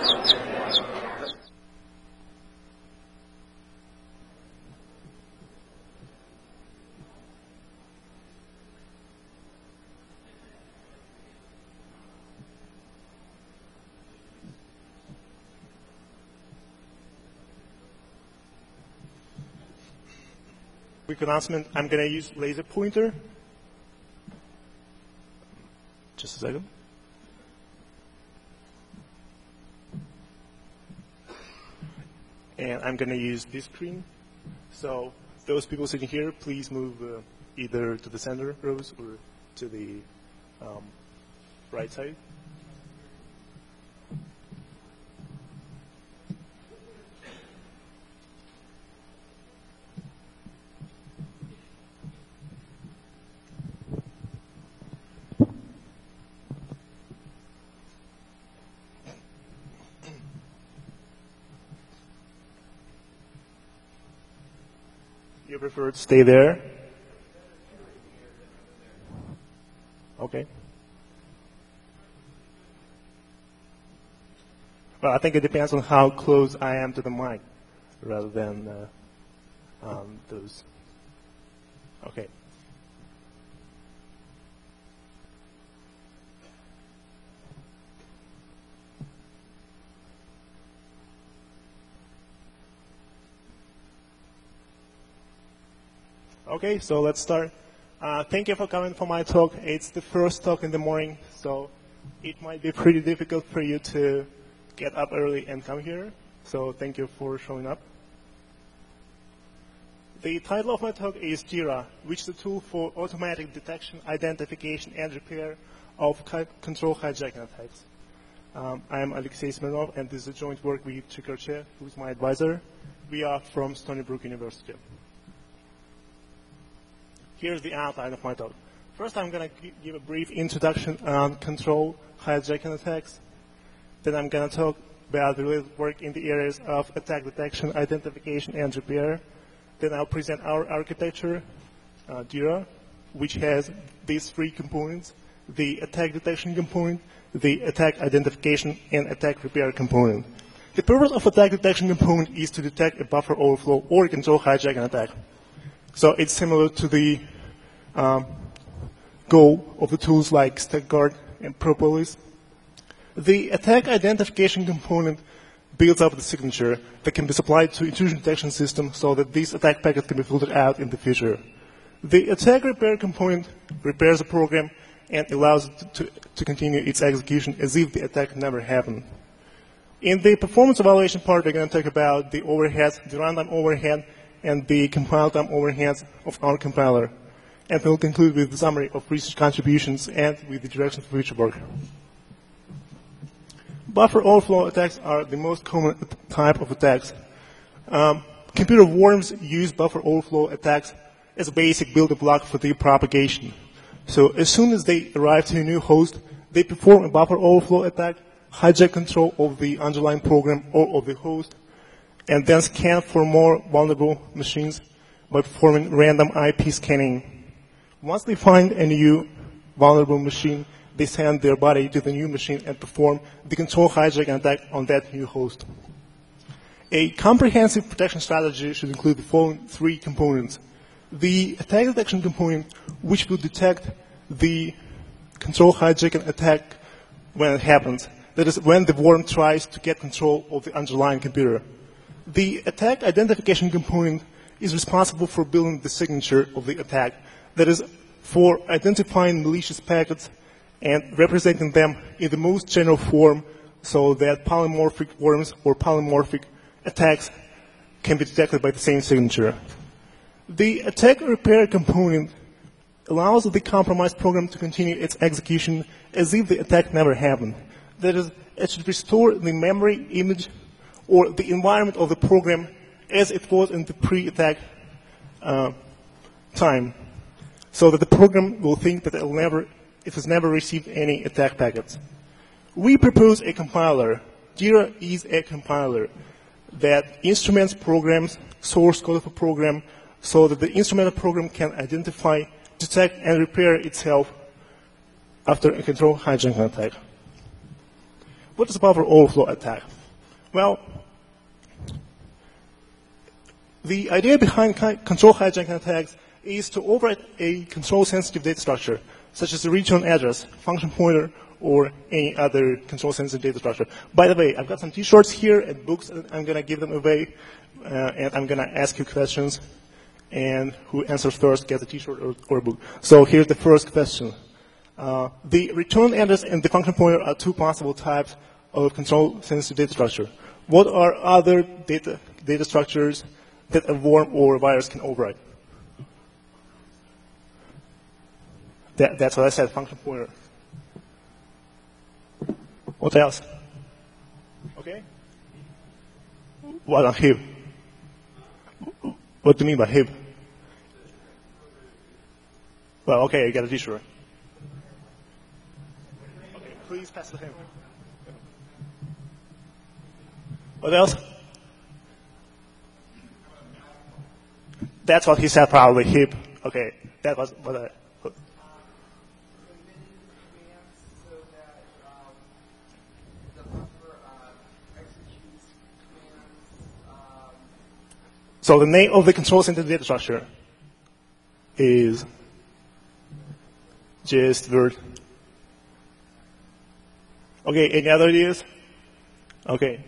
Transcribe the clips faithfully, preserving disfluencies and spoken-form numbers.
Quick announcement, I'm going to use laser pointer. Just a second. And I'm going to use this screen. So those people sitting here, please move uh, either to the center rows or to the um, right side. You prefer to stay there? Okay. Well, I think it depends on how close I am to the mic rather than uh, um, those. Okay. Okay, so let's start. Uh, thank you for coming for my talk. It's the first talk in the morning, so it might be pretty difficult for you to get up early and come here. So thank you for showing up. The title of my talk is Jira, which is a tool for automatic detection, identification, and repair of control hijacking attacks. Um, I am Alexey Smirnov, and this is a joint work with Chikarche, who is my advisor. We are from Stony Brook University. Here's the outline of my talk. First, I'm going to give a brief introduction on control hijacking attacks. Then I'm going to talk about the related work in the areas of attack detection, identification, and repair. Then I'll present our architecture, uh, Jira, which has these three components: the attack detection component, the attack identification, and attack repair component. The purpose of attack detection component is to detect a buffer overflow or a control hijacking attack. So it's similar to the um, goal of the tools like StackGuard and Propolis. The attack identification component builds up the signature that can be supplied to intrusion detection system so that these attack packets can be filtered out in the future. The attack repair component repairs the program and allows it to, to continue its execution as if the attack never happened. In the performance evaluation part, we're going to talk about the overheads, the runtime overhead, and the compile time overheads of our compiler. And we'll conclude with the summary of research contributions and with the direction for future work. Buffer overflow attacks are the most common type of attacks. Um, computer worms use buffer overflow attacks as a basic building block for their propagation. So as soon as they arrive to a new host, they perform a buffer overflow attack, hijack control of the underlying program or of the host, and then scan for more vulnerable machines by performing random I P scanning. Once they find a new vulnerable machine, they send their body to the new machine and perform the control hijacking attack on that new host. A comprehensive protection strategy should include the following three components. The attack detection component, which will detect the control hijacking attack when it happens. That is, when the worm tries to get control of the underlying computer. The attack identification component is responsible for building the signature of the attack. That is, for identifying malicious packets and representing them in the most general form so that polymorphic worms or polymorphic attacks can be detected by the same signature. The attack repair component allows the compromised program to continue its execution as if the attack never happened. That is, it should restore the memory, image, or the environment of the program as it was in the pre-attack uh, time, so that the program will think that it, will never, it has never received any attack packets. We propose a compiler. Jira is a compiler that instruments programs, source code of a program, so that the instrumental program can identify, detect, and repair itself after a control hijacking attack. What is a buffer overflow attack? Well, the idea behind control hijacking attacks is to overwrite a control-sensitive data structure, such as a return address, function pointer, or any other control-sensitive data structure. By the way, I've got some T-shirts here and books, and I'm going to give them away, uh, and I'm going to ask you questions, and who answers first gets a T-shirt or, or a book. So here's the first question. Uh, the return address and the function pointer are two possible types of control-sensitive data structure. What are other data, data structures that a worm or a virus can override? That, that's what I said, function pointer. What else? Okay. What on heap? What do you mean by heap? Well, okay, you got a T-shirt. Okay, please pass to him. What else? That's what he said, probably heap. Okay, that was what I. So the name of the control-sensitive data structure is just word. Okay, any other ideas? Okay.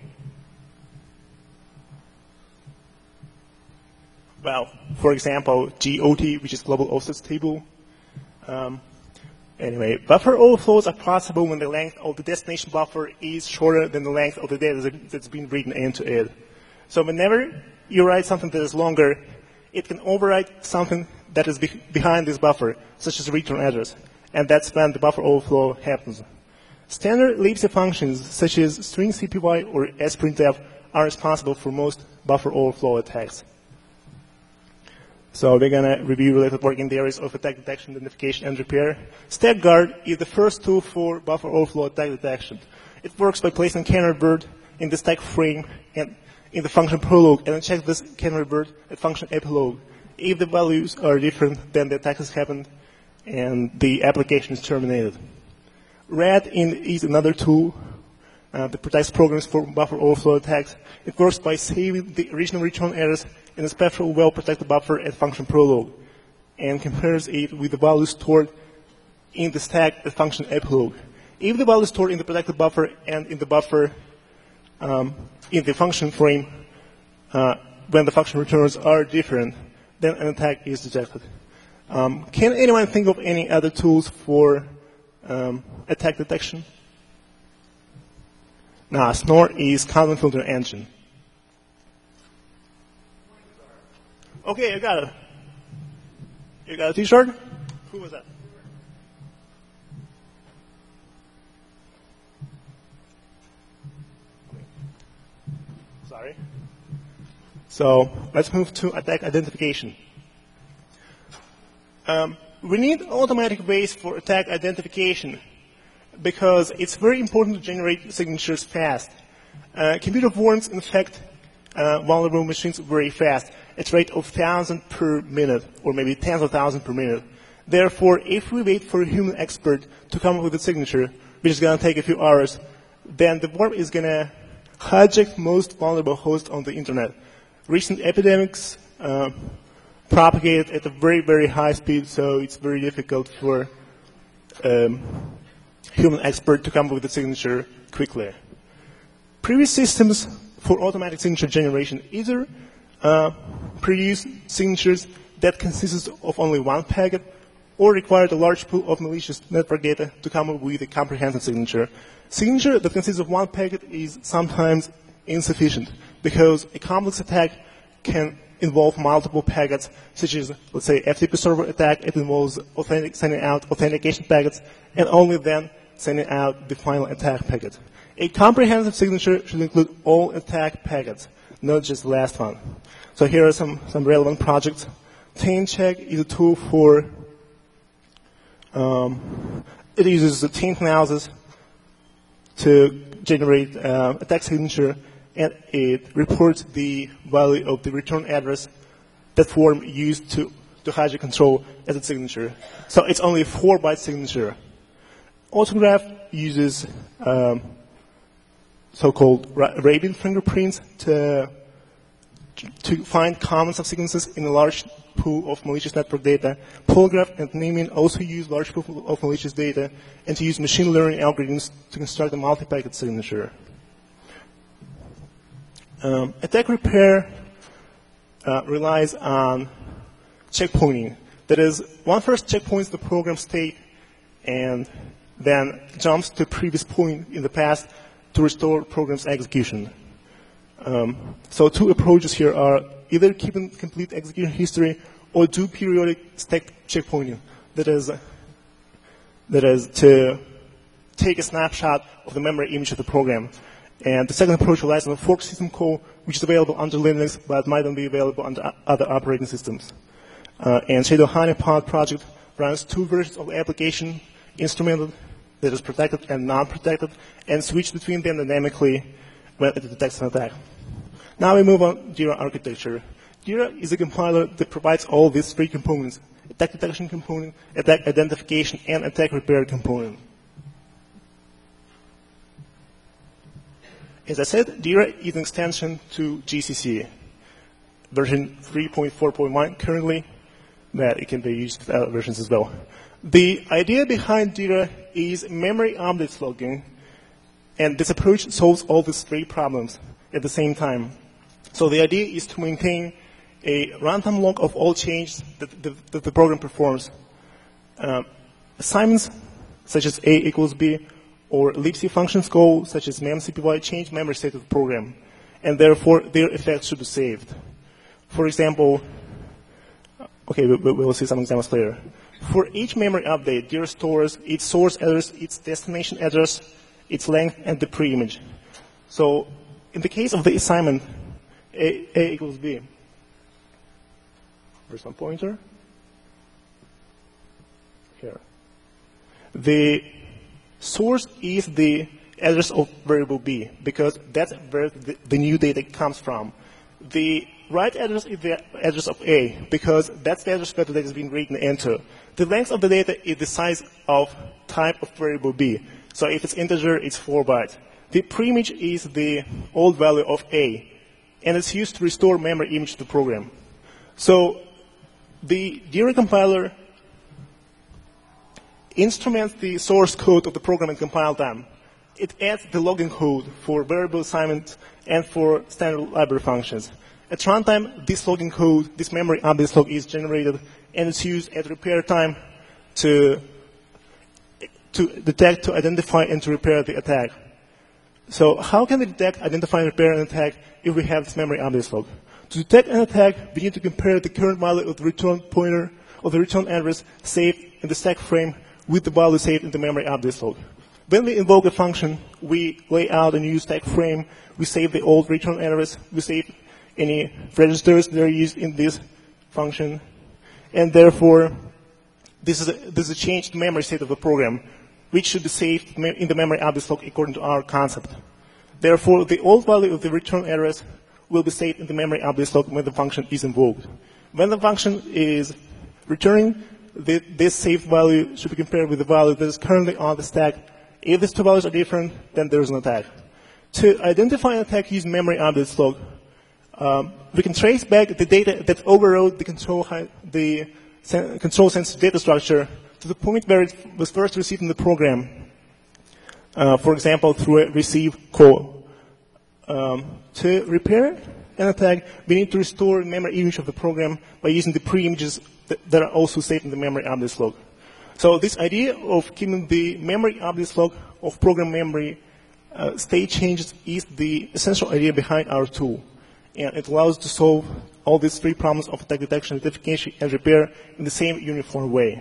Well, for example, G O T, which is Global Offsets Table. Um, anyway, buffer overflows are possible when the length of the destination buffer is shorter than the length of the data that's been written into it. So whenever you write something that is longer, it can overwrite something that is be behind this buffer, such as a return address. And that's when the buffer overflow happens. Standard libc functions, such as string C P Y or sprintf, are responsible for most buffer overflow attacks. So we're going to review related work in the areas of attack detection, identification, and repair. StackGuard is the first tool for buffer overflow attack detection. It works by placing canary bird in the stack frame and in the function prologue, and check this canary bird at function epilogue. If the values are different, then the attack has happened and the application is terminated. RADIN is another tool uh, that protects programs for buffer overflow attacks. It works by saving the original return address in a special well-protected buffer at function prologue and compares it with the values stored in the stack at function epilogue. If the value is stored in the protected buffer and in the buffer um, in the function frame, uh, when the function returns are different, then an attack is detected. Um, can anyone think of any other tools for um, attack detection? Now, Snort is Kalman filter engine. Okay, I got it. You got a T-shirt? Who was that? Sorry. So let's move to attack identification. Um, we need automatic ways for attack identification because it's very important to generate signatures fast. Uh, computer worms infect uh, vulnerable machines very fast. It's rate of thousand per minute, or maybe tens of thousands per minute. Therefore, if we wait for a human expert to come up with a signature, which is going to take a few hours, then the worm is going to hijack most vulnerable hosts on the internet. Recent epidemics uh, propagate at a very, very high speed, so it's very difficult for um, human expert to come up with a signature quickly. Previous systems for automatic signature generation either uh, produce signatures that consist of only one packet or required a large pool of malicious network data to come up with a comprehensive signature. Signature that consists of one packet is sometimes insufficient because a complex attack can involve multiple packets, such as, let's say, F T P server attack. It involves authentic, sending out authentication packets and only then sending out the final attack packet. A comprehensive signature should include all attack packets, not just the last one. So here are some, some relevant projects. TaintCheck is a tool for, um, it uses the taint analysis to generate uh, attack signature, and it reports the value of the return address that form used to, to hijack control as its signature. So it's only a four byte signature. Autograph uses um, so-called Arabian fingerprints to, to find common subsequences in a large pool of malicious network data. Polygraph and Neyman also use large pool of malicious data and to use machine learning algorithms to construct a multi-packet signature. Um, attack repair uh, relies on checkpointing. That is, one first checkpoints the program state and then jumps to the previous point in the past to restore program's execution. Um, so two approaches here are either keeping complete execution history or do periodic stack checkpointing. That is, that is to take a snapshot of the memory image of the program. And the second approach relies on a fork system call, which is available under Linux, but might not be available under other operating systems. Uh, and Shadow Honeypot project runs two versions of the application, instrumented, that is protected and non-protected, and switch between them dynamically when it detects an attack. Now we move on to Jira architecture. Jira is a compiler that provides all these three components: attack detection component, attack identification, and attack repair component. As I said, Jira is an extension to G C C, version three point four point one currently, but it can be used with other versions as well. The idea behind Jira is memory updates logging, and this approach solves all these three problems at the same time. So the idea is to maintain a runtime log of all changes that the, that the program performs. Uh, assignments such as A equals B, or libc functions call such as memcpy change memory state of the program, and therefore their effects should be saved. For example, okay, we, we'll see some examples later. For each memory update, Jira stores its source address, its destination address, its length, and the pre-image. So in the case of the assignment, A, A equals B. Where's my pointer? Here. The source is the address of variable B, because that's where the, the new data comes from. The write address is the address of A, because that's the address where the data is being written into. The length of the data is the size of type of variable B. So if it's integer, it's four bytes. The pre-image is the old value of A, and it's used to restore memory image to the program. So the Jira compiler instruments the source code of the program in compile time. It adds the logging code for variable assignment and for standard library functions. At runtime, this logging code, this memory update log is generated, and it's used at repair time to, to detect, to identify, and to repair the attack. So how can we detect, identify, repair an attack if we have this memory update log? To detect an attack, we need to compare the current value of the return pointer or the return address saved in the stack frame with the value saved in the memory update log. When we invoke a function, we lay out a new stack frame, we save the old return address, we save any registers that are used in this function, and therefore this is a, this is a change to memory state of the program, which should be saved in the memory update log according to our concept. Therefore, the old value of the return address will be saved in the memory update log when the function is invoked. When the function is returning, the, this saved value should be compared with the value that is currently on the stack. If these two values are different, then there is an attack. To identify an attack using memory update log, um, we can trace back the data that overrode the control, the control sensitive data structure to the point where it was first received in the program. Uh, for example, through a receive call. Um, to repair an attack, we need to restore the memory image of the program by using the pre-images that, that are also saved in the memory update log. So this idea of keeping the memory update log of program memory uh, state changes is the essential idea behind our tool. And it allows us to solve all these three problems of attack detection, identification, and repair in the same uniform way.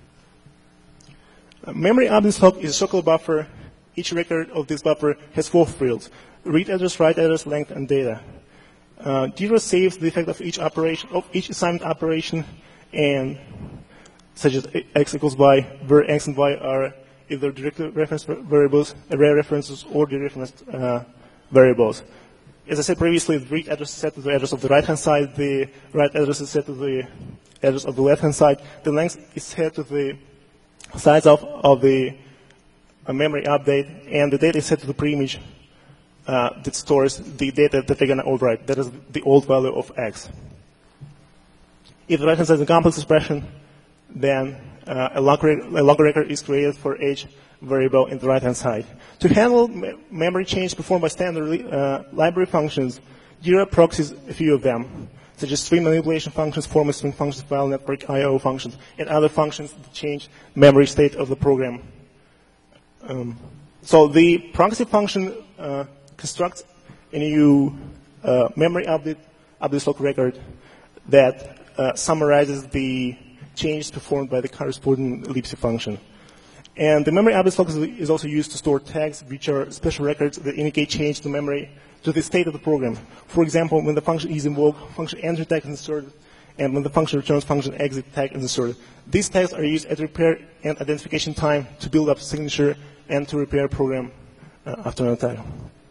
Uh, memory update log is a circular buffer. Each record of this buffer has four fields: read address, write address, length, and data. Uh, Jira saves the effect of each operation, of each assignment operation, and such as x equals y, where x and y are either directly referenced variables, array references, or dereferenced uh, variables. As I said previously, the read address is set to the address of the right-hand side, the write address is set to the address of the left-hand side, the length is set to the size of, of the uh, memory update, and the data is set to the pre-image uh, that stores the data that they're going to overwrite. That is the old value of X. If the right-hand side is a complex expression, then uh, a log record is created for each variable in the right-hand side. To handle me memory change performed by standard uh, library functions, Jira proxies a few of them, such as string manipulation functions, format string functions, file network I O functions, and other functions that change memory state of the program. Um, so the proxy function uh, constructs a new uh, memory update, update log record that uh, summarizes the changes performed by the corresponding libc function. And the memory update log is also used to store tags, which are special records that indicate change to memory to the state of the program. For example, when the function is invoked, function enter tag is inserted, and when the function returns, function exit tag is inserted. These tags are used at repair and identification time to build up signature and to repair program uh, after an attack.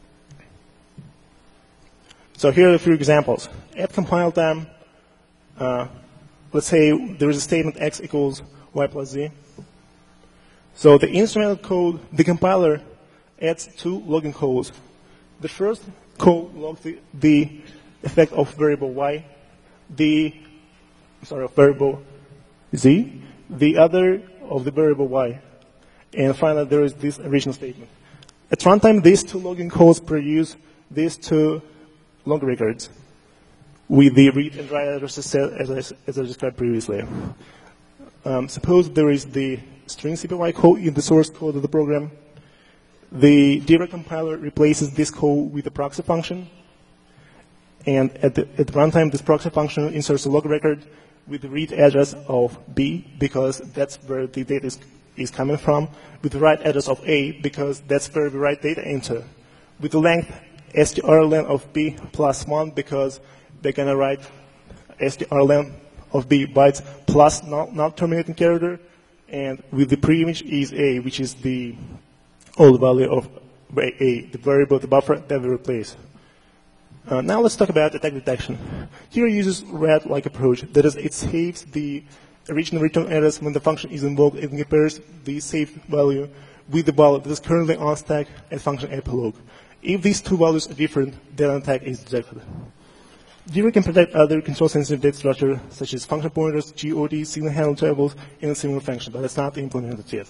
So here are a few examples. At compile time, uh, let's say there is a statement x equals y plus z. So the instrumental code, the compiler adds two logging calls. The first call logs the, the effect of variable y, the sorry of variable z, the other of the variable y, and finally there is this original statement. At runtime, these two logging calls produce these two log records with the read and write addresses as I, as I described previously. Um, suppose there is the string C P Y code in the source code of the program. The Jira compiler replaces this code with a proxy function. And at the, at the runtime, this proxy function inserts a log record with the read address of B, because that's where the data is, is coming from, with the write address of A, because that's where we write data into, with the length strlen of B plus one, because they're going to write strlen of B bytes plus not terminating character, and with the preimage is A, which is the old value of A, the variable, the buffer that we replace. Uh, now let's talk about attack detection. Here it uses rat-like approach. That is, it saves the original return address when the function is invoked and compares the saved value with the value that is currently on stack at function epilogue. If these two values are different, then an attack is detected. Jira can protect other control-sensitive data structure, such as function pointers, G O D, signal handle tables, in a similar function, but it's not implemented yet.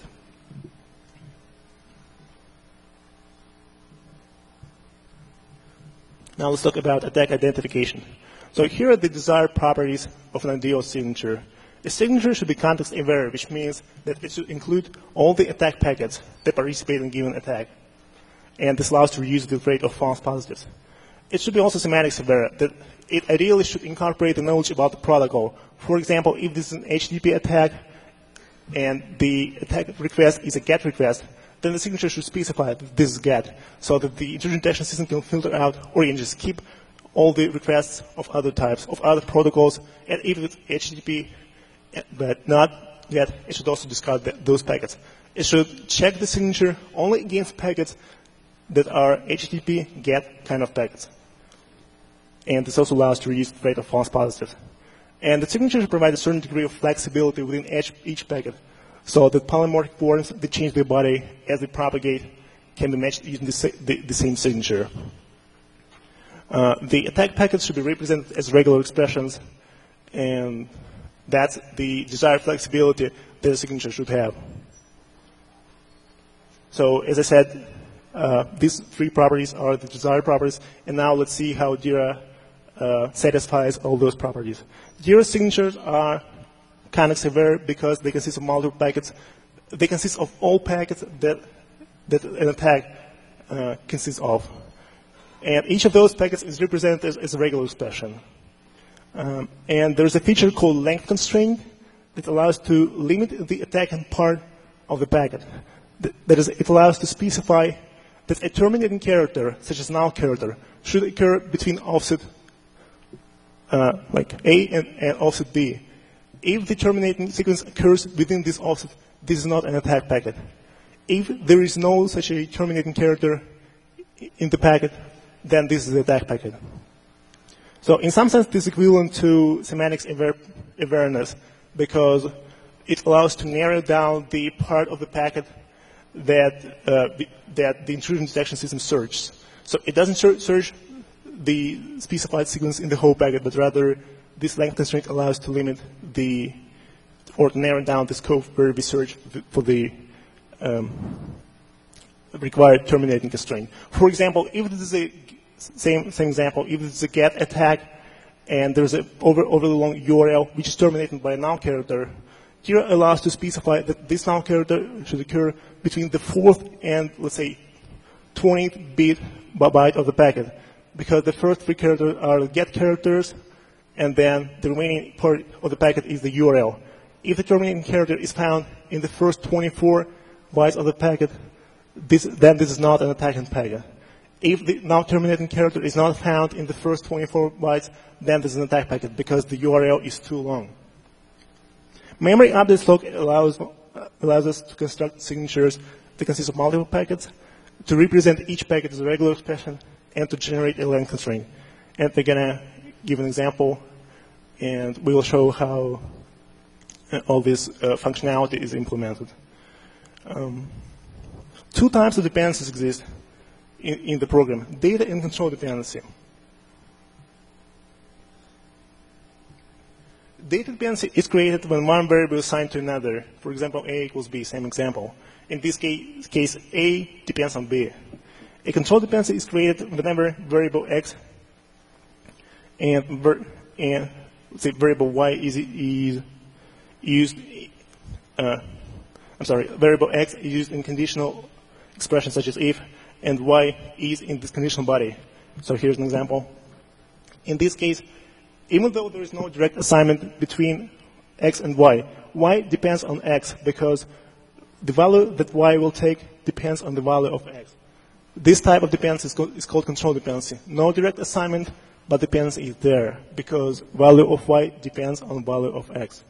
Now let's talk about attack identification. So here are the desired properties of an ideal signature. A signature should be context-aware, which means that it should include all the attack packets that participate in a given attack. And this allows to reduce the rate of false positives. It should be also semantics-aware, that it ideally should incorporate the knowledge about the protocol. For example, if this is an H T T P attack and the attack request is a GET request, then the signature should specify that this is GET, so that the intrusion detection system can filter out or you can just keep all the requests of other types, of other protocols, and if it's H T T P, but not GET, it should also discard the, those packets. It should check the signature only against packets that are H T T P, GET kind of packets. And this also allows to reduce the rate of false positives. And the signature should provide a certain degree of flexibility within each, each packet, so that polymorphic forms that change their body as they propagate can be matched using the, the, the same signature. Uh, the attack packets should be represented as regular expressions, and that's the desired flexibility that a signature should have. So as I said, uh, these three properties are the desired properties, and now let's see how Jira uh, satisfies all those properties. Jira signatures are context-aware because they consist of multiple packets. They consist of all packets that, that an attack uh, consists of. And each of those packets is represented as, as a regular expression. Um, and there's a feature called length constraint that allows to limit the attacking part of the packet. That is, it allows to specify that a terminating character, such as null character, should occur between offset uh, like A and, and offset B. If the terminating sequence occurs within this offset, this is not an attack packet. If there is no such a terminating character in the packet, then this is the attack packet. So in some sense, this is equivalent to semantics aware awareness because it allows to narrow down the part of the packet that, uh, that the intrusion detection system searches. So it doesn't ser search the specified sequence in the whole packet, but rather this length constraint allows to limit the, or to narrow down the scope where we search for the um, required terminating constraint. For example, if this is a same same example, if this is a get attack and there's an over overly long U R L which is terminated by a null character, here allows to specify that this null character should occur between the fourth and let's say twentieth bit byte of the packet, because the first three characters are get characters, and then the remaining part of the packet is the U R L. If the terminating character is found in the first twenty-four bytes of the packet, this, then this is not an attacking packet. If the now terminating character is not found in the first twenty-four bytes, then this is an attack packet because the U R L is too long. Memory update log allows, uh, allows us to construct signatures that consist of multiple packets, to represent each packet as a regular expression, and to generate a length constraint. And we're going to give an example, and we will show how uh, all this uh, functionality is implemented. Um, two types of dependencies exist in, in the program: data and control dependency. Data dependency is created when one variable is assigned to another. For example, A equals B, same example. In this case, case A depends on B. A control dependency is created whenever variable X and, ver and let's say variable Y is, is used, uh, I'm sorry, variable X is used in conditional expressions such as if, and Y is in this conditional body. So here's an example. In this case, even though there is no direct assignment between X and Y, Y depends on X because the value that Y will take depends on the value of X. This type of dependency is called, is called control dependency. No direct assignment, but dependency is there because value of Y depends on value of X.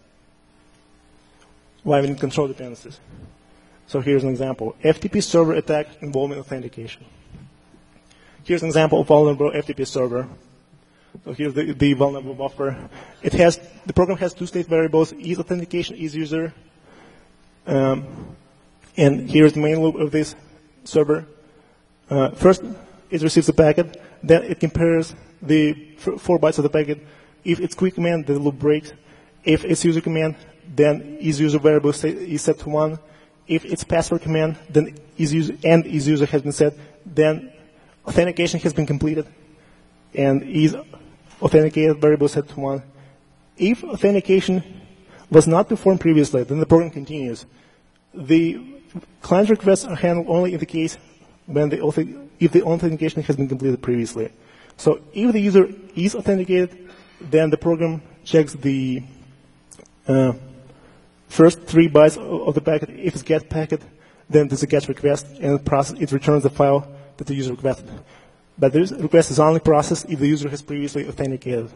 Why we need control dependencies? So here's an example. F T P server attack involving authentication. Here's an example of vulnerable F T P server. So here's the, the vulnerable buffer. It has, the program has two state variables, is authentication, is user. Um, and here's the main loop of this server. Uh, first, it receives the packet. Then it compares the four bytes of the packet. If it's quick command, the loop breaks. If it's user command, then is user variable is set to one. If it's password command, then is user and is user has been set. Then authentication has been completed, and is authenticated variable set to one. If authentication was not performed previously, then the program continues. The client requests are handled only in the case when the if the authentication has been completed previously. So if the user is authenticated, then the program checks the uh, first three bytes of the packet. If it's get packet, then there's a get request, and it, process, it returns the file that the user requested. But the request is only processed if the user has previously authenticated.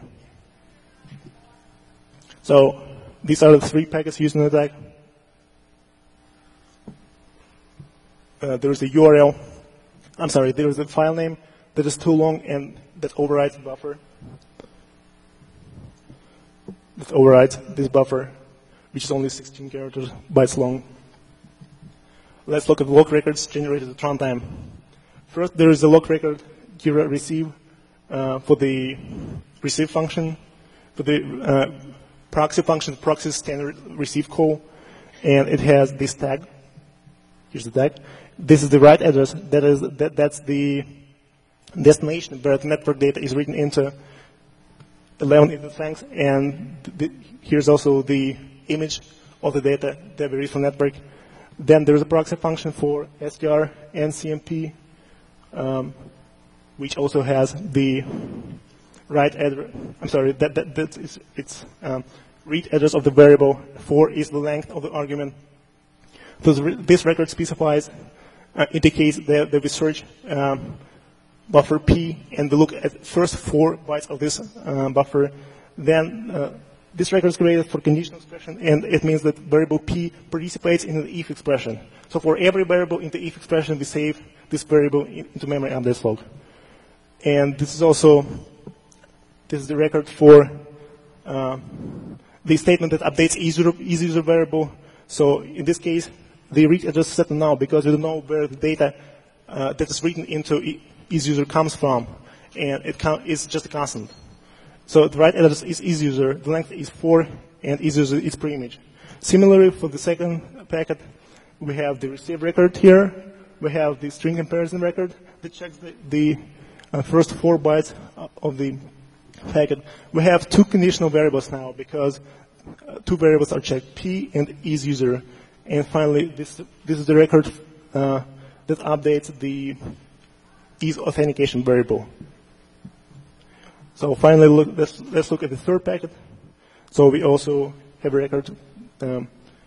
So these are the three packets used in the attack. Uh, there is a U R L. I'm sorry, there is a file name that is too long and that overrides the buffer. That overrides this buffer, which is only sixteen characters bytes long. Let's look at log records generated at runtime. First, there is a log record Jira receive uh, for the receive function, for the uh, proxy function, proxy standard receive call, and it has this tag. Here's the tag. This is the right address. That is that, that's the destination where the network data is written into eleven into thanks, and the, here's also the image of the data that we read from network. Then there is a proxy function for S T R and C M P, um, which also has the right address. I'm sorry, that, that, that is, it's um, read address of the variable. Four is the length of the argument. So this record specifies, uh, indicates that, that we search um, buffer P and we look at first four bytes of this uh, buffer. Then uh, this record is created for conditional expression, and it means that variable P participates in the if expression. So for every variable in the if expression, we save this variable into memory updates log. And this is also, this is the record for uh, the statement that updates is-user, is-user variable. So in this case, the read address is set to null because we don't know where the data uh, that is written into isUser comes from, and it com is just a constant. So the right address is isUser, the length is four, and isUser is preimage. Similarly, for the second packet, we have the receive record here. We have the string comparison record that checks the, the uh, first four bytes of the packet. We have two conditional variables now because uh, two variables are checked, P and isUser. And finally, this, this is the record uh, that updates the isAuthentication variable. So finally, look, let's, let's look at the third packet. So we also have a record um,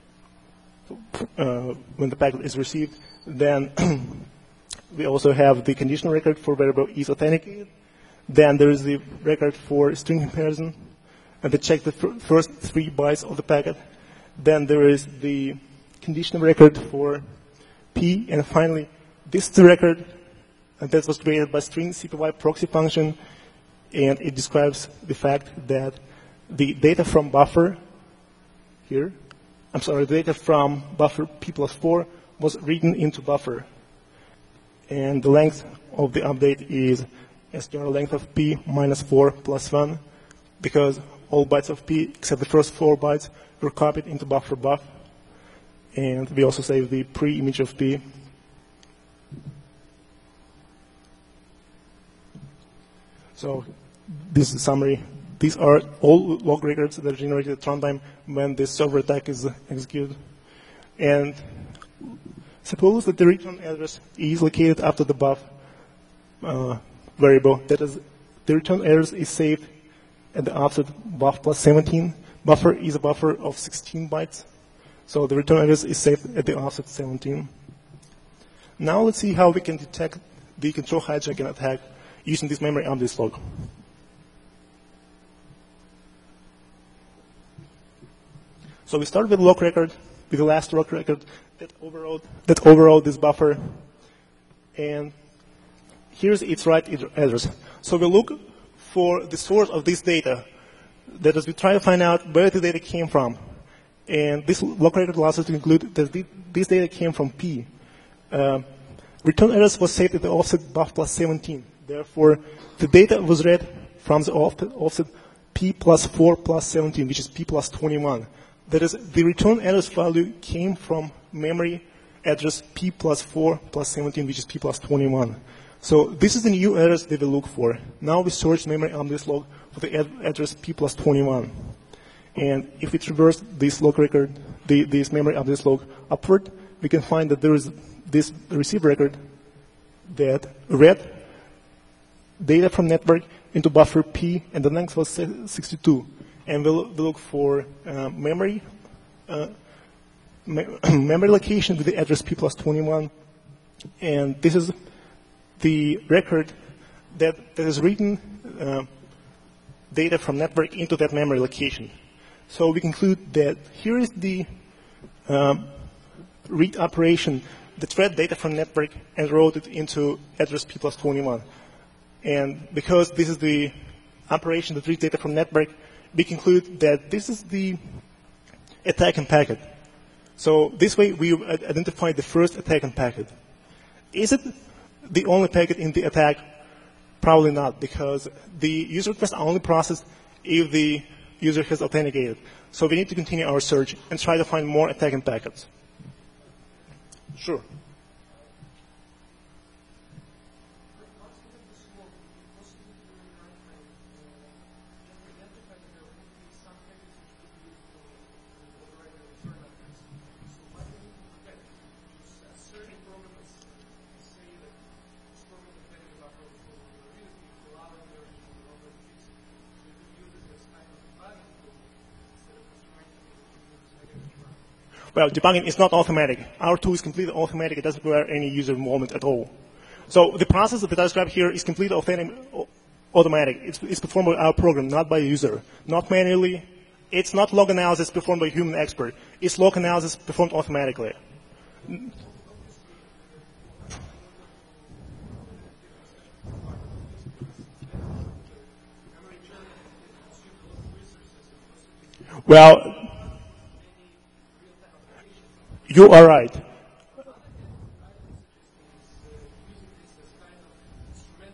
uh, when the packet is received. Then we also have the conditional record for variable isAuthenticated. Then there is the record for string comparison, and they check the first three bytes of the packet. Then there is the conditional record for P, and finally, this is the record that was created by string C P Y proxy function, and it describes the fact that the data from buffer here, I'm sorry, the data from buffer P plus four was written into buffer. And the length of the update is str length of P minus four plus one, because all bytes of P except the first four bytes were copied into buffer buff. And we also save the pre-image of P. So this is a summary. These are all log records that are generated at runtime when the server attack is executed. And suppose that the return address is located after the buff uh, variable. That is, the return address is saved at the offset buff plus seventeen. Buffer is a buffer of sixteen bytes. So the return address is saved at the offset seventeen. Now let's see how we can detect the control hijacking attack using this memory update log. So we start with log record, with the last log record that overrode, that overrode this buffer. And here's its right address. So we look for the source of this data. That is, we try to find out where the data came from. And this log record allows us to include that this data came from P. Uh, return address was saved at the offset buff plus seventeen. Therefore, the data was read from the offset P plus four plus seventeen, which is P plus twenty-one. That is, the return address value came from memory address P plus four plus seventeen, which is P plus twenty-one. So this is the new address that we look for. Now we search memory on this log for the ad address P plus twenty-one. And if we traverse this log record, the, this memory of this log upward, we can find that there is this receive record that read data from network into buffer P, and the length was sixty-two. And we'll, we'll look for uh, memory uh, me memory location with the address P plus twenty-one. And this is the record that, that is written uh, data from network into that memory location. So we conclude that here is the um, read operation that read data from network and wrote it into address P plus twenty-one. And because this is the operation that reads data from network, we conclude that this is the attacking packet. So this way we identify the first attacking packet. Is it the only packet in the attack? Probably not, because the user request are only processed if the user has authenticated. So we need to continue our search and try to find more attacking packets. Sure. Well, debugging is not automatic. Our tool is completely automatic. It doesn't require any user involvement at all. So the process that I described here is completely automatic. It's, it's performed by our program, not by a user, not manually. It's not log analysis performed by a human expert. It's log analysis performed automatically. Well, you are right.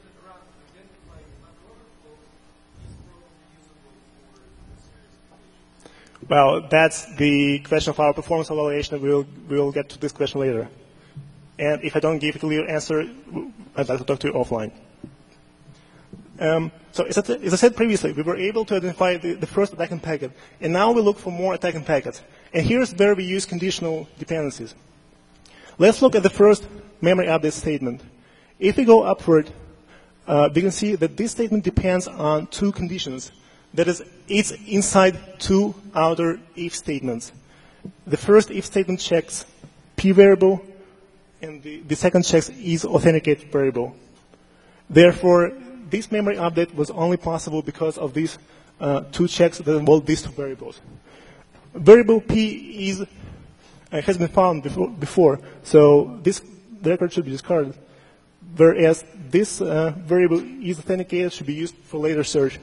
Well, that's the question of our performance evaluation. We'll, we'll get to this question later. And if I don't give a clear answer, I'd like to talk to you offline. Um, so as I, as I said previously, we were able to identify the, the first attacking packet. And now we look for more attacking packets. And here's where we use conditional dependencies. Let's look at the first memory update statement. If we go upward, uh, we can see that this statement depends on two conditions. That is, it's inside two outer if statements. The first if statement checks p variable, and the, the second checks is authenticated variable. Therefore, this memory update was only possible because of these uh, two checks that involve these two variables. Variable p is uh, has been found before, before, so this record should be discarded. Whereas this uh, variable is authenticated should be used for later search.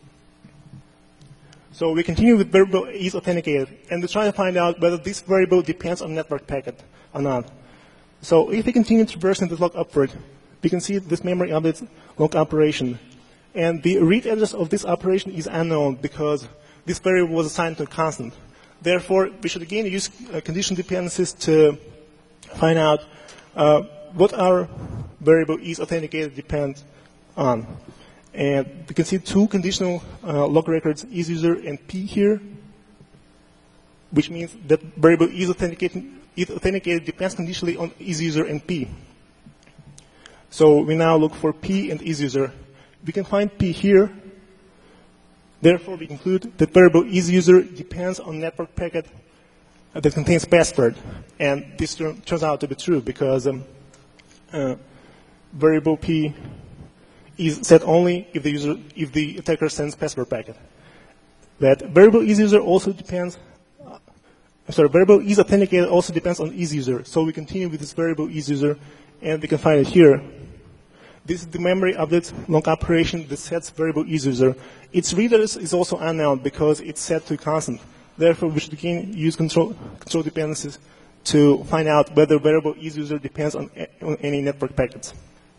So we continue with variable is authenticated, and we try to find out whether this variable depends on network packet or not. So if we continue traversing the log upward, we can see this memory updates log operation. And the read address of this operation is unknown because this variable was assigned to a constant. Therefore, we should again use uh, conditional dependencies to find out uh, what our variable is authenticated depends on. And we can see two conditional uh, log records, isUser and p here, which means that variable is authenticated, is authenticated depends conditionally on isUser and p. So we now look for p and isUser. We can find p here. Therefore, we conclude that variable isUser depends on network packet that contains password. And this turns out to be true because um, uh, variable p is set only if the user, if the attacker sends password packet. That variable isUser also depends, uh, I'm sorry, variable is authenticated also depends on isUser. So we continue with this variable isUser, and we can find it here. This is the memory update log operation that sets variable isUser. Its read address is also unknown because it's set to a constant. Therefore, we should again use control, control dependencies to find out whether variable isUser depends on, on any network packets.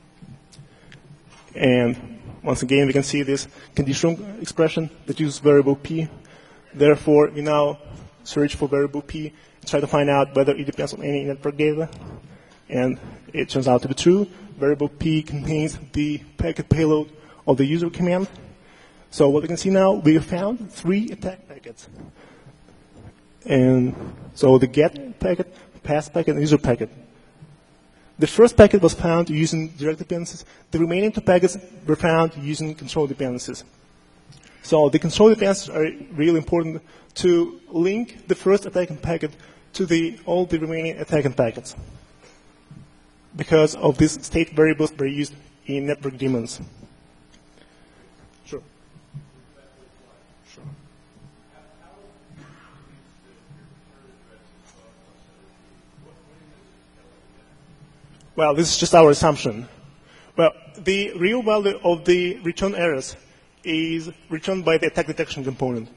And once again, we can see this conditional expression that uses variable p. Therefore, we now search for variable p, try to find out whether it depends on any network data. And it turns out to be true. Variable p contains the packet payload of the user command. So what we can see now, we have found three attack packets. And so the get packet, pass packet, and user packet. The first packet was found using direct dependencies. The remaining two packets were found using control dependencies. So the control dependencies are really important to link the first attacking packet to the, all the remaining attacking packets because of these state variables that are used in network daemons. Sure. Sure. Well, this is just our assumption. Well, the real value of the return errors is returned by the attack detection component.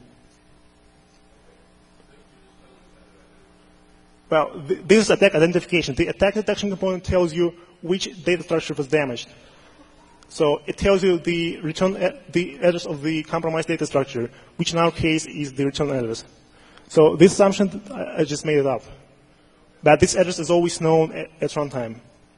Well, th this is attack identification. The attack detection component tells you which data structure was damaged. So it tells you the return the address of the compromised data structure, which in our case is the return address. So this assumption, I just made it up. But this address is always known at, at runtime.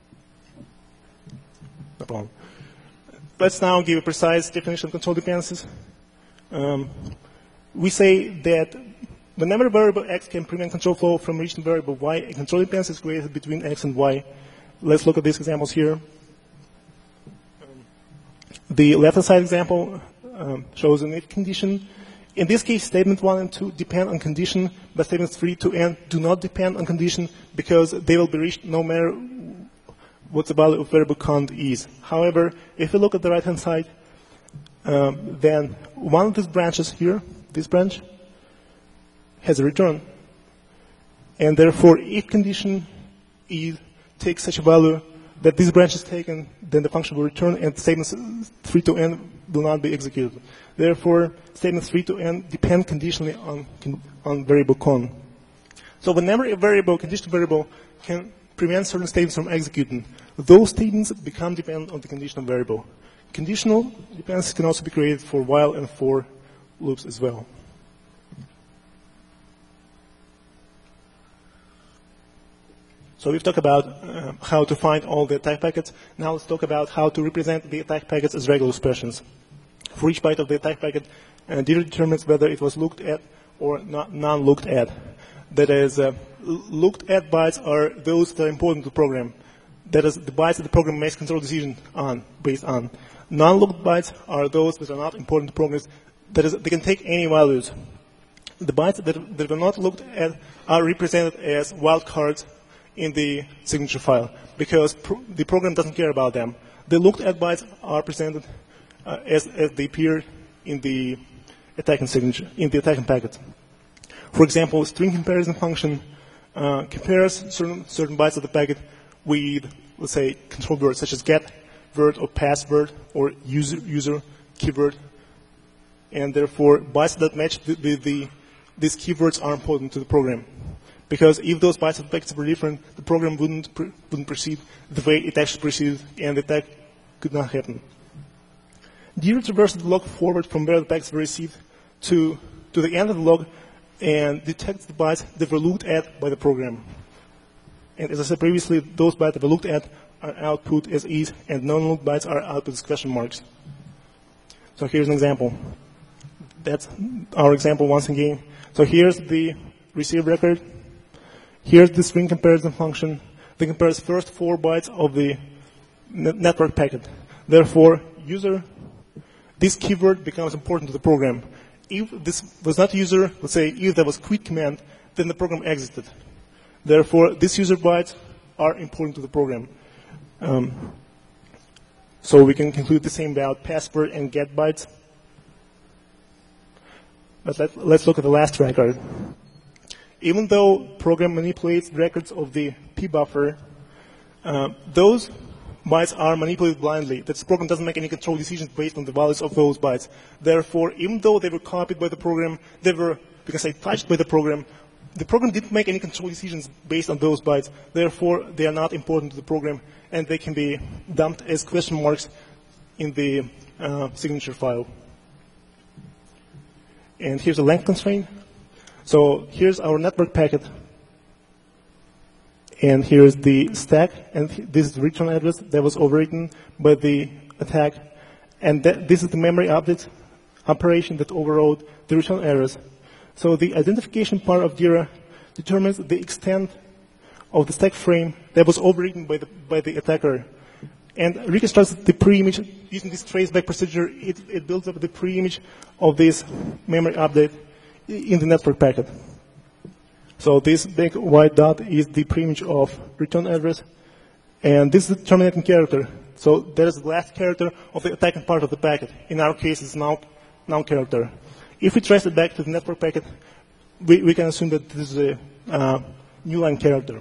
No problem. Let's now give a precise definition of control dependencies. Um, we say that whenever variable x can prevent control flow from reaching variable y, a control dependency is created between x and y. Let's look at these examples here. The left-hand side example um, shows an if condition. In this case, statement one and two depend on condition, but statements three to n do not depend on condition because they will be reached no matter what the value of variable count is. However, if we look at the right-hand side, um, then one of these branches here, this branch, has a return. And therefore, if condition is takes such a value that this branch is taken, then the function will return and statements three to n will not be executed. Therefore, statements three to n depend conditionally on, on variable con. So whenever a variable, conditional variable, can prevent certain statements from executing, those statements become dependent on the conditional variable. Conditional dependencies can also be created for while and for loops as well. So we've talked about uh, how to find all the attack packets. Now let's talk about how to represent the attack packets as regular expressions. For each byte of the attack packet, uh, D R determines whether it was looked at or not non-looked at. That is, uh, looked at bytes are those that are important to the program. That is, the bytes that the program makes control decision on, based on. Non-looked bytes are those that are not important to programs. That is, they can take any values. The bytes that, that were not looked at are represented as wildcards in the signature file because pro the program doesn't care about them. The looked at bytes are presented uh, as, as they appear in the attacking signature, in the attacking packet. For example, string comparison function uh, compares certain, certain bytes of the packet with, let's say, control words such as get word or password or user user keyword, and therefore bytes that match the, the, the, these keywords are important to the program. Because if those bytes of the packets were different, the program wouldn't pr wouldn't proceed the way it actually proceeded, and the attack could not happen. D R traverses the log forward from where the packets were received to to the end of the log and detects the bytes that were looked at by the program. And as I said previously, those bytes that were looked at are output as is, and non-looked bytes are output as question marks. So here's an example. That's our example once again. So here's the receive record. Here's the string comparison function that compares first four bytes of the network packet. Therefore, user, this keyword becomes important to the program. If this was not user, let's say if there was quit command, then the program exited. Therefore, these user bytes are important to the program. Um, so we can conclude the same about password and get bytes. But let, let's look at the last record. Even though program manipulates records of the P buffer, uh, those bytes are manipulated blindly. That the program doesn't make any control decisions based on the values of those bytes. Therefore, even though they were copied by the program, they were, we can say, touched by the program, the program didn't make any control decisions based on those bytes. Therefore, they are not important to the program, and they can be dumped as question marks in the uh, signature file. And here's a length constraint. So here's our network packet. And here's the stack. And this is the return address that was overwritten by the attack. And that, this is the memory update operation that overrode the return address. So the identification part of D R A determines the extent of the stack frame that was overwritten by the, by the attacker. And reconstructs the pre-image using this traceback procedure. It, it builds up the pre-image of this memory update in the network packet. So this big white dot is the pre-image of return address, and this is the terminating character. So that is the last character of the attacking part of the packet. In our case, it's now noun character. If we trace it back to the network packet, we, we can assume that this is a uh, new line character.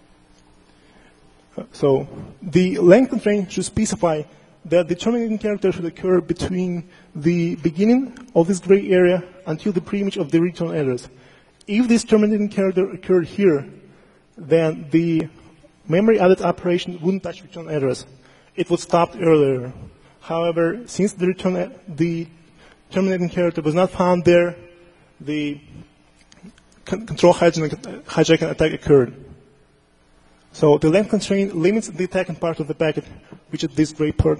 So the length constraint should specify that the terminating character should occur between the beginning of this gray area until the pre-image of the return address. If this terminating character occurred here, then the memory added operation wouldn't touch return address. It would stop earlier. However, since the return the terminating character was not found there, the con control hijacking, hijacking attack occurred. So the length constraint limits the attacking part of the packet, which is this gray part.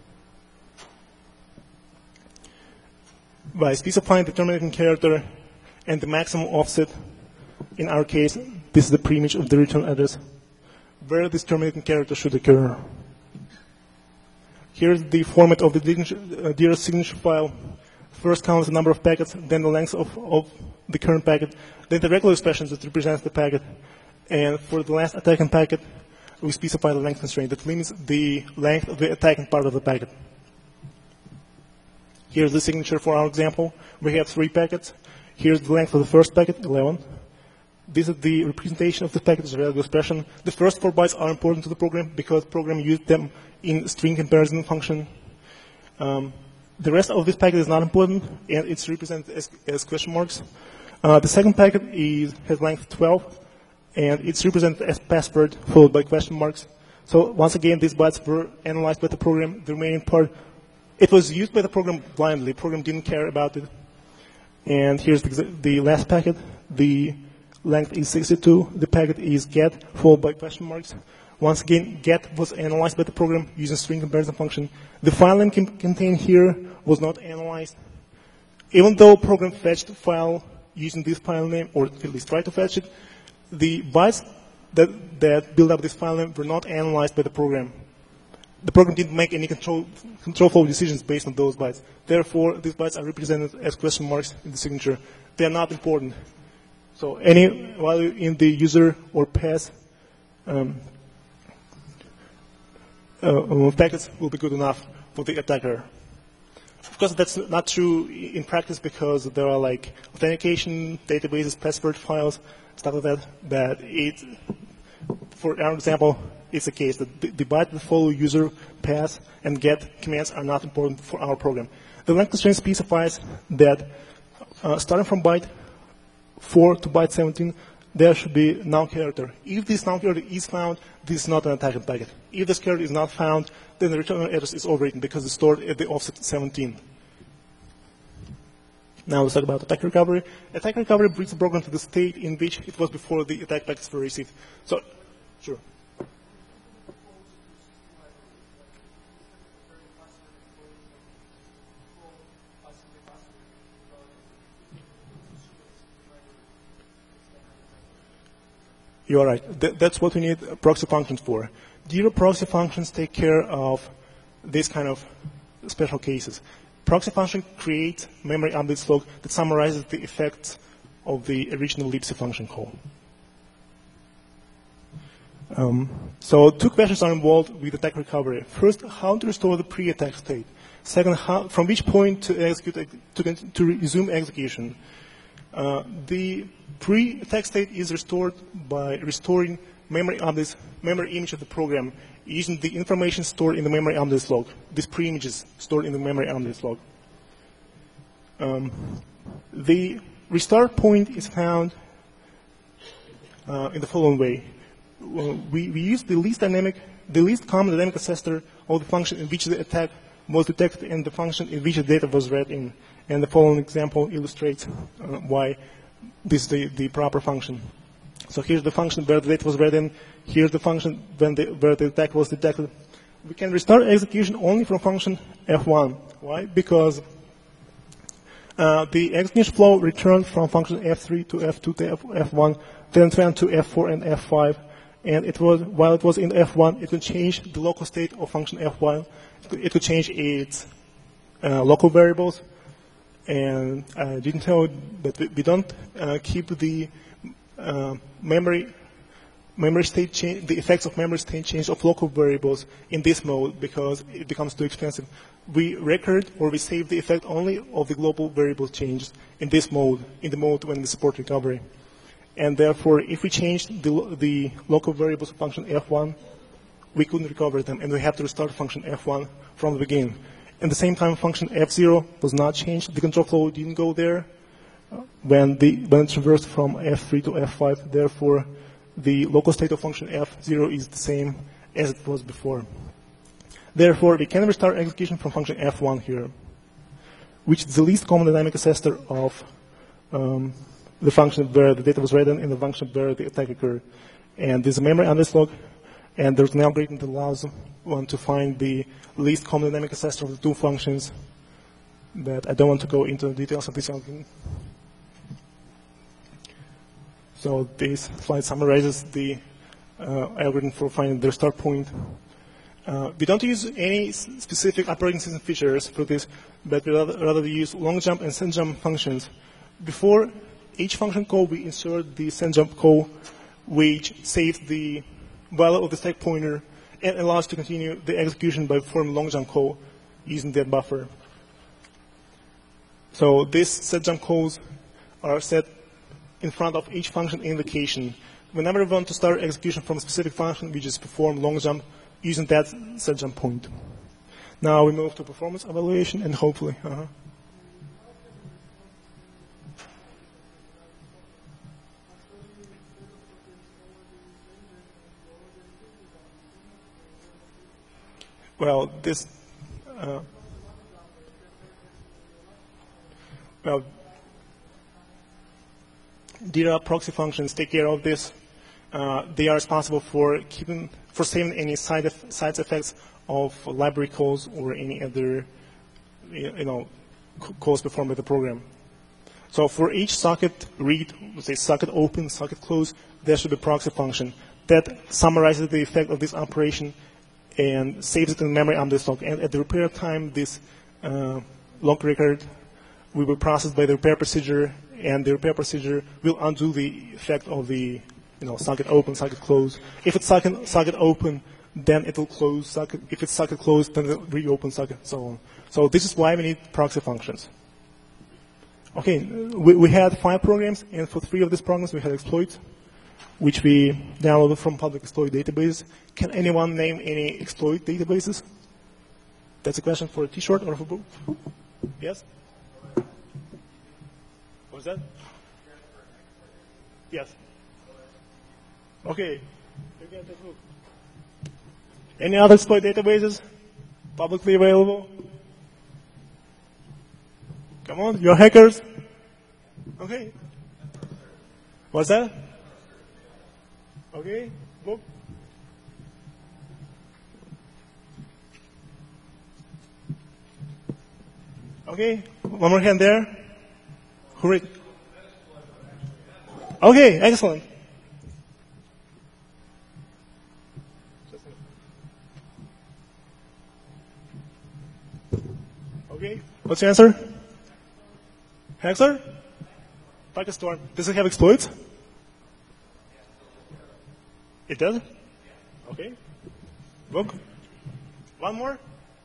By specifying the terminating character and the maximum offset, in our case, this is the pre-image of the return address, where this terminating character should occur. Here's the format of the D R signature file. First counts the number of packets, then the length of, of the current packet, then the regular expressions that represents the packet. And for the last attacking packet, we specify the length constraint that limits the length of the attacking part of the packet. Here's the signature for our example. We have three packets. Here's the length of the first packet, eleven. This is the representation of the packet as a regular expression. The first four bytes are important to the program because the program used them in string comparison function. Um, the rest of this packet is not important, and it's represented as, as question marks. Uh, the second packet is, has length twelve, and it's represented as password followed by question marks. So once again, these bytes were analyzed by the program. The remaining part, it was used by the program blindly. The program didn't care about it. And here's the, the last packet. The length is sixty-two, the packet is get followed by question marks. Once again, get was analyzed by the program using string comparison function. The file name contained here was not analyzed. Even though program fetched the file using this file name, or at least tried to fetch it, the bytes that, that build up this file name were not analyzed by the program. The program didn't make any control, control flow decisions based on those bytes. Therefore, these bytes are represented as question marks in the signature. They are not important. So any value in the user or pass um, uh, packets will be good enough for the attacker. Of course, that's not true in practice because there are like authentication databases, password files, stuff like that. But it, for our example, it's the case that the, the byte that follow user, pass, and get commands are not important for our program. The length constraint specifies that uh, starting from byte four to byte seventeen, there should be null character. If this null character is found, this is not an attacker packet. If this character is not found, then the return address is overwritten because it's stored at the offset seventeen. Now let's talk about attack recovery. Attack recovery brings the program to the state in which it was before the attack packets were received. So, sure. You're right. Th that's what we need proxy functions for. Zero proxy functions take care of this kind of special cases. Proxy function creates memory update log that summarizes the effects of the original libc function call. Um, so two questions are involved with attack recovery. First, how to restore the pre-attack state. Second, how, from which point to execute to, to resume execution. Uh, the pre-attack state is restored by restoring memory updates, memory image of the program using the information stored in the memory updates log. These pre-images stored in the memory updates log. Um, the restart point is found uh, in the following way. Uh, we, we use the least dynamic, the least common dynamic ancestor of the function in which the attack was detected and the function in which the data was read in. And the following example illustrates uh, why this is the, the proper function. So here's the function where the data was read in. Here's the function when the, where the attack was detected. We can restart execution only from function F one. Why? Because uh, the execution flow returned from function F three to F two to F one, then went to F four and F five. And it was, while it was in F one, it could change the local state of function F one. It could change its uh, local variables. And I didn't tell you that we don't uh, keep the uh, memory memory state change, the effects of memory state change of local variables in this mode because it becomes too expensive. We record or we save the effect only of the global variable changes in this mode, in the mode when we support recovery. And therefore, if we change the, the local variables of function F one, we couldn't recover them, and we have to restart function F one from the beginning. At the same time, function F zero was not changed. The control flow didn't go there when, the, when it traversed from F three to F five. Therefore, the local state of function F zero is the same as it was before. Therefore, we can restart execution from function F one here, which is the least common dynamic ancestor of um, the function where the data was read in and the function where the attack occurred. And there's a memory underslog, and there's an algorithm that allows one to find the least common dynamic ancestor of the two functions, but I don't want to go into the details of this algorithm. So this slide summarizes the uh, algorithm for finding the restart point. Uh, we don't use any specific operating system features for this, but we rather, rather use long jump and send jump functions. Before each function call, we insert the send jump call, which saves the value of the stack pointer and allows us to continue the execution by performing long jump call using that buffer. So these set jump calls are set in front of each function invocation. Whenever we want to start execution from a specific function, we just perform long jump using that set jump point. Now we move to performance evaluation and hopefully, uh-huh. Well, this, uh, well, Jira proxy functions take care of this. Uh, they are responsible for keeping, for saving any side, eff side effects of library calls or any other, you know, calls performed by the program. So for each socket read, let's say socket open, socket close, there should be a proxy function that summarizes the effect of this operation and saves it in memory on this log. And at the repair time, this uh, log record will be processed by the repair procedure, and the repair procedure will undo the effect of the, you know, socket open, socket close. If it's socket, socket open, then it will close socket. If it's socket closed, then it will reopen socket, so on. So this is why we need proxy functions. Okay, we, we had five programs, and for three of these programs we had exploits, which we downloaded from public exploit databases. Can anyone name any exploit databases? That's a question for a T-shirt or for both? Yes? What was that? Yes. Okay. Any other exploit databases? Publicly available? Come on, you're hackers. Okay. What's that? Okay, book. Okay, one more hand there. Who read? Okay, excellent. Okay, what's your answer? Hexer? Packet Storm. Does it have exploits? It does? Okay. Book. One more?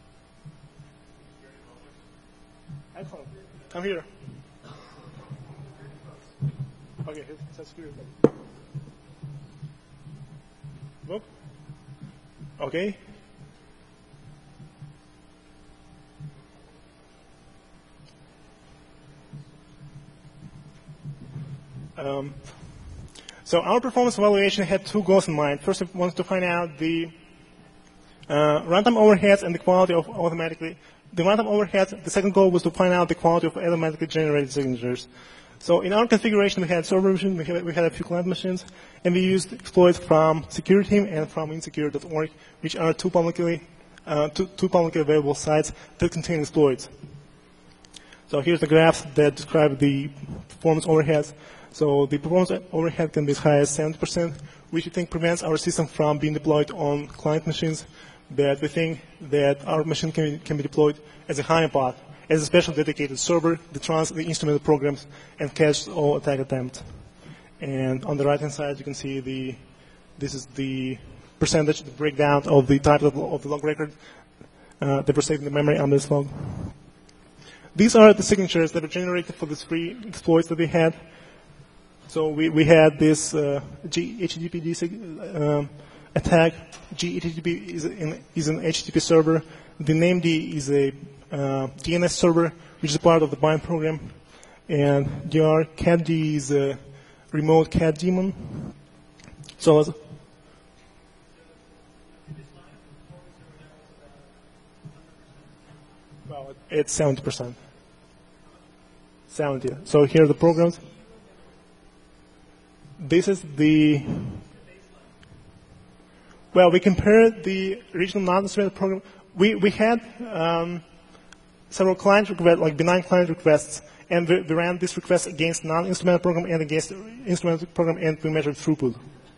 Excellent. Come here. Okay, that's good. Book. Okay. Um, so our performance evaluation had two goals in mind. First, we wanted to find out the uh, runtime overheads and the quality of automatically. The runtime overheads, the second goal was to find out the quality of automatically generated signatures. So in our configuration, we had server machines, we had, we had a few client machines, and we used exploits from Security Team and from insecure dot org, which are two publicly, uh, two, two publicly available sites that contain exploits. So here's the graphs that describe the performance overheads. So the performance overhead can be as high as seventy percent, which we think prevents our system from being deployed on client machines. But we think that our machine can be, can be deployed as a honeypot, as a special dedicated server that runs the instrumented programs and catches all attack attempts. And on the right-hand side, you can see the this is the percentage, the breakdown of the type of, of the log record uh, that were saved in the memory on this log. These are the signatures that are generated for the three exploits that we had. So we, we had this uh, G H T T P um, attack. G H T T P is an, is an H T T P server. The named is a uh, D N S server, which is part of the bind program. And D R cat D is a remote cat daemon. So well, it's seventy percent. seventy. So here are the programs. This is the, well, we compared the original non-instrumented program. We, we had um, several client requests, like benign client requests, and we, we ran this request against non-instrumented program and against instrumented program, and we measured throughput.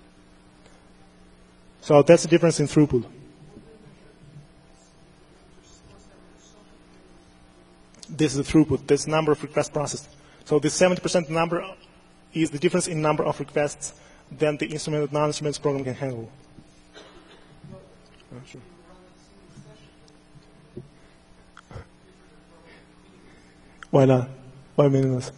So that's the difference in throughput. This is the throughput. This number of requests processed. So the seventy percent number is the difference in number of requests than the instrumented non-instrumented program can handle. Oh, sure. Why not? Why meaningless?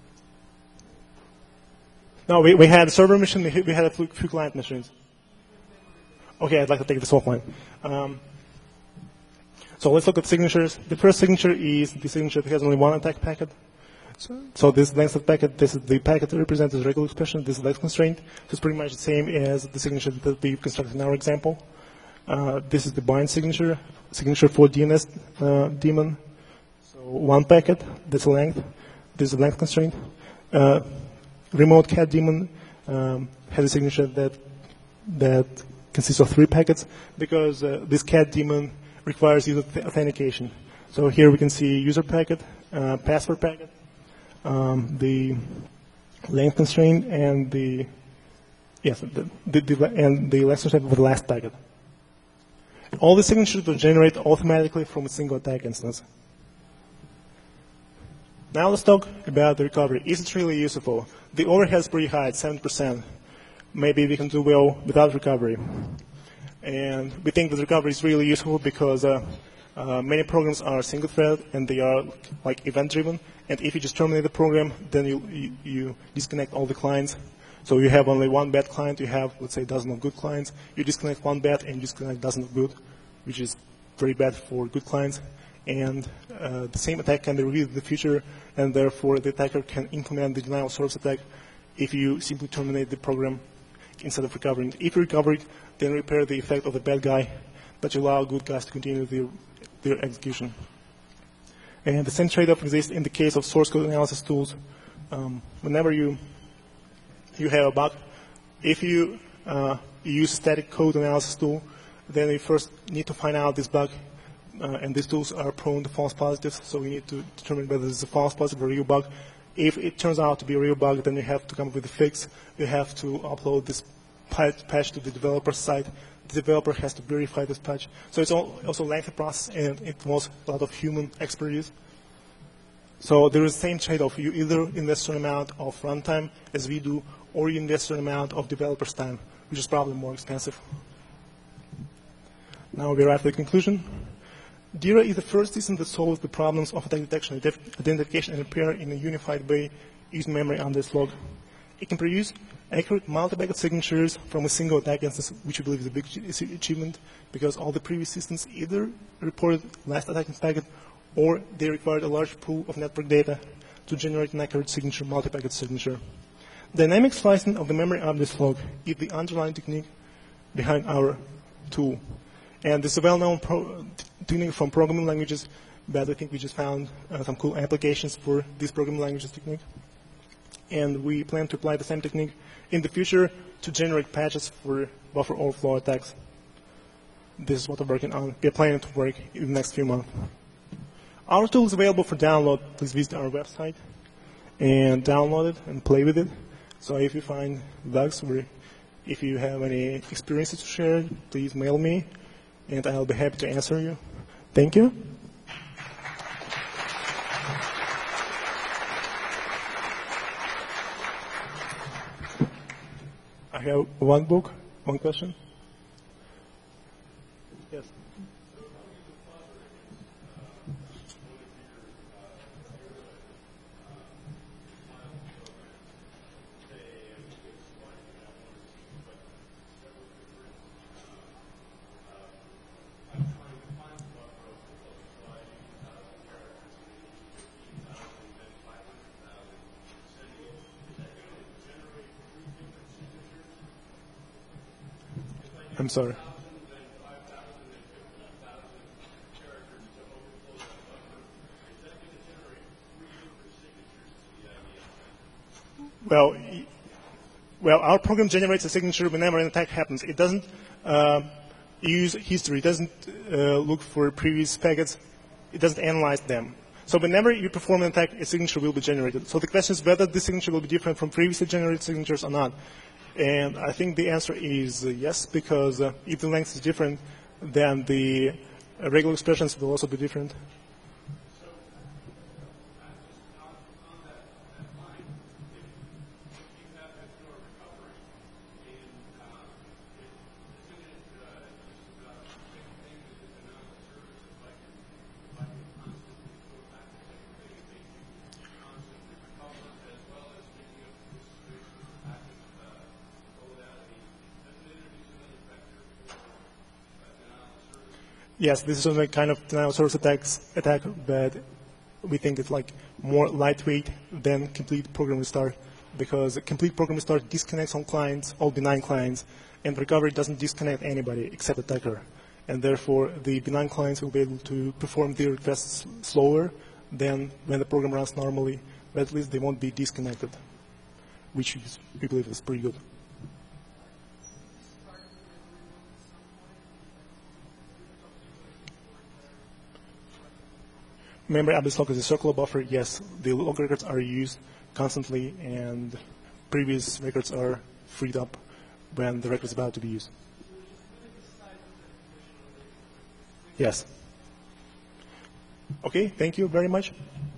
No, we, we had a server machine, we had a few client machines. Okay, I'd like to take this offline. Um, so let's look at signatures. The first signature is the signature that has only one attack packet. So, so this length of packet, this is the packet that represents the regular expression, this is length constraint. So it's pretty much the same as the signature that we constructed in our example. Uh, this is the bind signature, signature for D N S uh, daemon. So one packet, that's the length. This is the length constraint. Uh, remote cat daemon um, has a signature that that consists of three packets because uh, this cat daemon requires user authentication. So here we can see user packet, uh, password packet, um, the length constraint, and the yes, the, the, the and the length constraint for the last packet. All the signatures will generate automatically from a single attack instance. Now let's talk about the recovery. Is it really useful? The overhead is pretty high, seven percent. Maybe we can do well without recovery. And we think that recovery is really useful because uh, uh, many programs are single thread and they are like event driven. And if you just terminate the program, then you, you, you disconnect all the clients. So you have only one bad client, you have, let's say, a dozen of good clients. You disconnect one bad and you disconnect a dozen of good, which is very bad for good clients. And uh, the same attack can be repeated in the future, and therefore the attacker can implement the denial of service attack if you simply terminate the program instead of recovering. If you recover it, then repair the effect of the bad guy, but you allow good guys to continue their, their execution. And the same trade-off exists in the case of source code analysis tools. Um, whenever you you have a bug, if you uh, use static code analysis tool, then you first need to find out this bug. Uh, and these tools are prone to false positives, so we need to determine whether this is a false positive or a real bug. If it turns out to be a real bug, then you have to come up with a fix. You have to upload this patch to the developer site. The developer has to verify this patch. So it's all, also a lengthy process, and it involves a lot of human expertise. So there is the same trade-off. You either invest a certain amount of runtime, as we do, or you invest a certain amount of developer's time, which is probably more expensive. Now we arrive at the conclusion. DIRA is the first system that solves the problems of attack detection, identification, and repair in a unified way using memory under its log. It can produce accurate multi-packet signatures from a single attack instance, which we believe is a big achievement because all the previous systems either reported last attack packet or they required a large pool of network data to generate an accurate signature, multi-packet signature. Dynamic slicing of the memory address log is the underlying technique behind our tool. And this is a well-known pro technique from programming languages, but I think we just found uh, some cool applications for this programming languages technique. And we plan to apply the same technique in the future to generate patches for buffer overflow attacks. This is what we're working on. We're planning to work in the next few months. Our tool is available for download. Please visit our website and download it and play with it. So if you find bugs or if you have any experiences to share, please mail me, and I'll be happy to answer you. Thank you. I have one book, one question. Yes. I'm sorry. Well, well, our program generates a signature whenever an attack happens. It doesn't uh, use history. It doesn't uh, look for previous packets. It doesn't analyze them. So whenever you perform an attack, a signature will be generated. So the question is whether this signature will be different from previously generated signatures or not. And I think the answer is uh, yes, because uh, if the length is different, then the uh, regular expressions will also be different. Yes, this is a kind of denial of service attacks, attack, but we think it's like more lightweight than complete program restart, because a complete program restart disconnects all clients, all benign clients, and recovery doesn't disconnect anybody except attacker. And therefore, the benign clients will be able to perform their requests slower than when the program runs normally, but at least they won't be disconnected. which is, we believe is pretty good. Memory address lock is a circular buffer. Yes, the log records are used constantly, and previous records are freed up when the record is about to be used. Yes. Okay, thank you very much.